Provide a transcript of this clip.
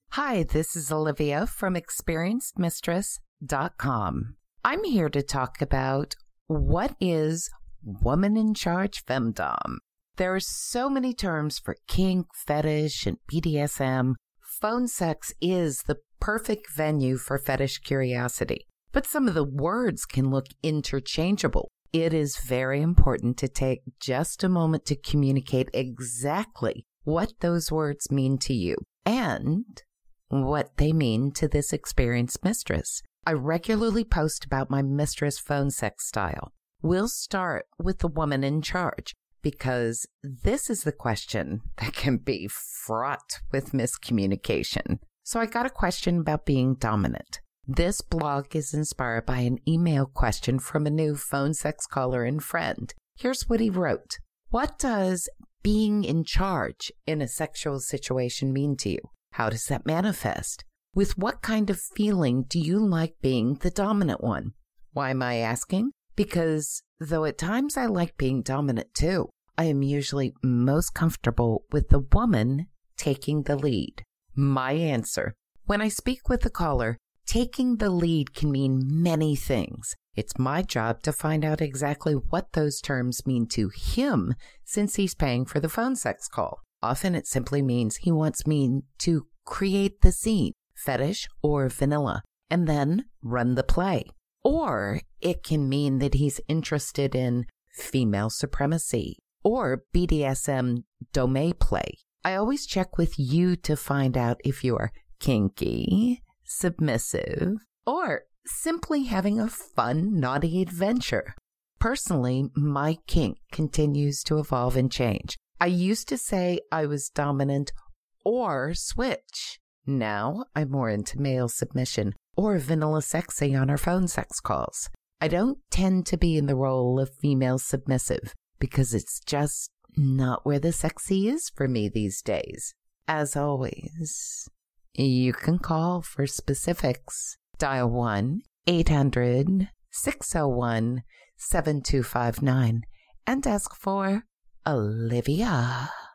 Hi, this is Olivia from ExperiencedMistress.com. I'm here to talk about what is woman in charge femdom. There are so many terms for kink, fetish, and BDSM. Phone sex is the perfect venue for fetish curiosity, but some of the words can look interchangeable. It is very important to take just a moment to communicate exactly what those words mean to you and what they mean to this experienced mistress. I regularly post about my mistress phone sex style. We'll start with the woman in charge because this is the question that can be fraught with miscommunication. So I got a question about being dominant. This blog is inspired by an email question from a new phone sex caller and friend. Here's what he wrote. What does being in charge in a sexual situation mean to you? How does that manifest? With what kind of feeling do you like being the dominant one? Why am I asking? Because though at times I like being dominant too, I am usually most comfortable with the woman taking the lead. My answer. When I speak with the caller, taking the lead can mean many things. It's my job to find out exactly what those terms mean to him since he's paying for the phone sex call. Often it simply means he wants me to create the scene, fetish or vanilla, and then run the play. Or it can mean that he's interested in female supremacy or BDSM domain play. I always check with you to find out if you're kinky, submissive, or simply having a fun, naughty adventure. Personally, my kink continues to evolve and change. I used to say I was dominant or switch. Now I'm more into male submission or vanilla sexy on our phone sex calls. I don't tend to be in the role of female submissive because it's just not where the sexy is for me these days. As always, you can call for specifics. Dial 1-800-601-7259 and ask for Olivia.